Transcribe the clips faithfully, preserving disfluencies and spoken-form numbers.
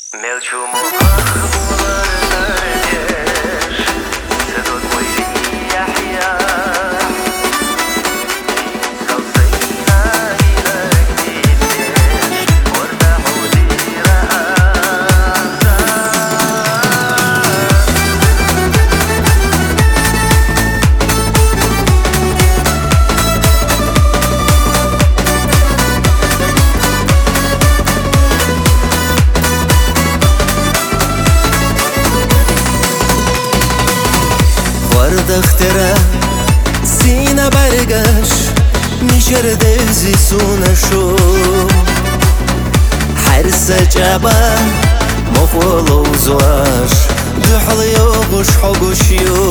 Мелчу مخبولر ترديش سدود ويلي يحيا صلصينا إلك ديديش وارتاحوا ديرا ورد اخترا سينا برقش ميشر دزي سونا شو حرسة جابا مفولو زواش دحل يوغش حقوش يو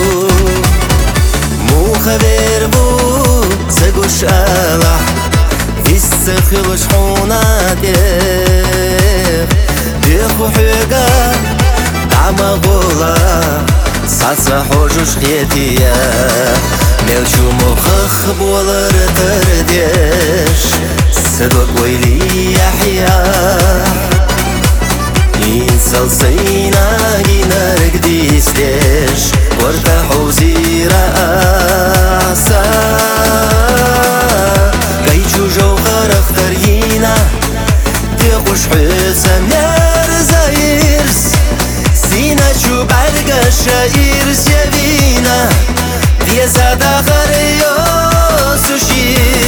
مو خبر بو سقوش آلح يستخلش حونا ديخ ديخو حقا دعما غولا ساسا حوجوش خيتيا ملشو مخخ بولر ترديش سدوك ويلي يحيا ينسل سينا جينارك ديستيش وارتاحو زيرا آسا قيتشو جوغر اخترينا تيقوش حسا مير زايرس سينا شو برقا شاير سيبينا بيزا داخر يوسوشيست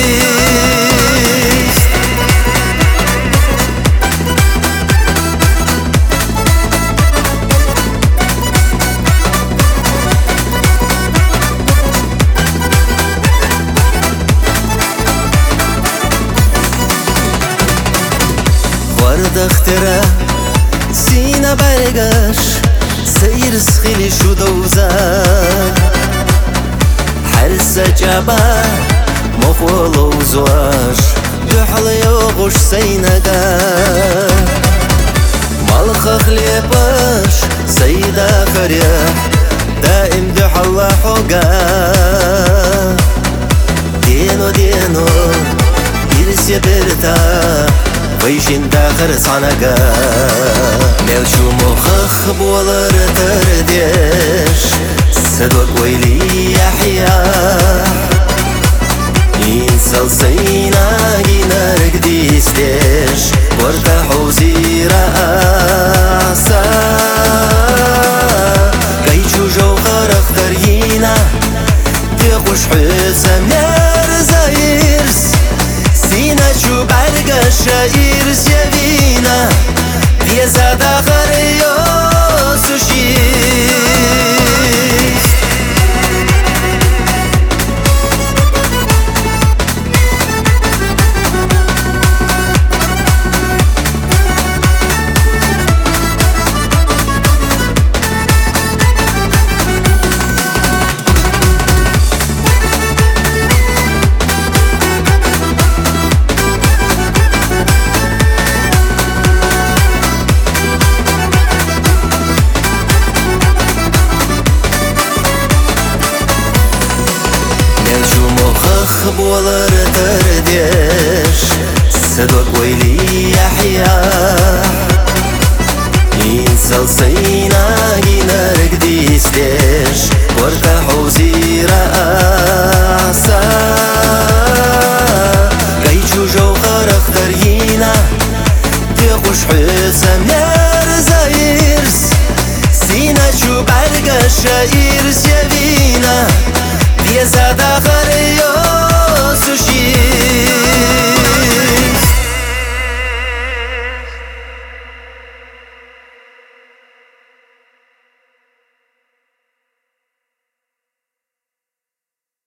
ورد اخترا سينا برقاش سير سخيلي شو دوزا حرسة جابا مفولو زواش دحل يوغش سيناقا مالخ خليباش سيدا خريح دائم دحل حقا دينو دينو يرسي برتا ويشين داخر صانقا ملشو مخخ بولر ترديش سدوك ويلي يحيا ينسل سينا جينارك ديستيش وارتاحو زيرا آسا قيتشو جوغر اخترينا تيقوش حسا مير زايرس سينا شو برقا شاير سيبينا بيزا داخر يوسوشيست بولر ترديش سدوك ويلي يحيا ينسل سينا جينارك ديستيش وارتاحو زيرا آسا قيتشو جوغر اخترينا تيقوش حسا مير زايرس سينا شو برقا شاير سيبينا بيزا داخر يو